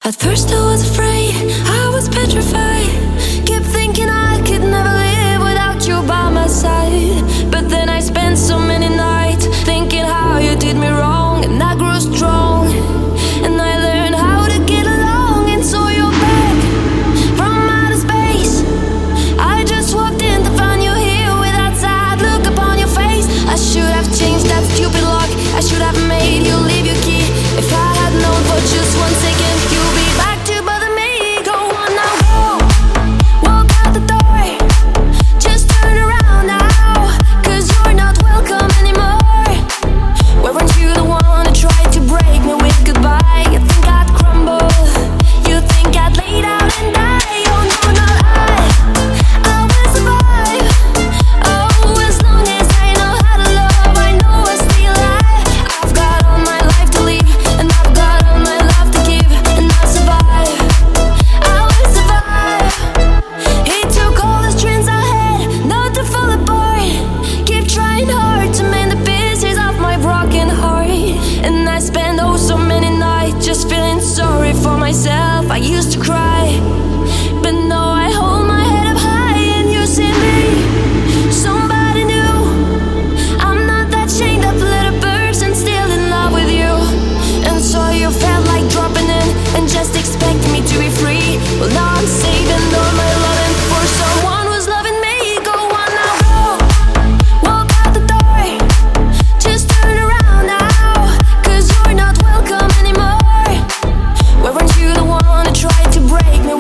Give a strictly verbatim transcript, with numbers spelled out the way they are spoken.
At first I was afraid, I was petrified. Kept thinking I could never live without you by my side. But then I spent so many nights thinking how you did me wrong. And I grew strong, and I learned how to get along. And so you're back from outer space. I just walked in to find you here with that sad look upon your face. I should have changed that stupid lock. I should have made you leave your key. If I had known for just one second you'll be back to bother me. Go on now, go. Walk out the door. Just turn around now, cause you're not welcome anymore. Weren't you the one who tried to break me with goodbye? You think I'd crumble, you think I'd lay down and die. Oh no, not I, I will survive. Oh, as long as I know how to love, I know I still alive. I've got all my life to live, and I've got all my love to give, and I'll survive, I will survive. He took all the strengths I had, not to fall apart. Keep trying hard to mend the pieces of my broken heart. And I spent oh so many nights just feeling sorry for myself. I used to cry, but now I hold my head up high. And you see me, somebody new. I'm not that chained up little person, still in love with you. And so you felt like dropping in and just expecting me to be free. Well, now I'm saving all my loving for someone who's loving me. Go on now, go. Walk out the door. Just turn around now, cause you're not welcome anymore. Weren't you the one who tried to break me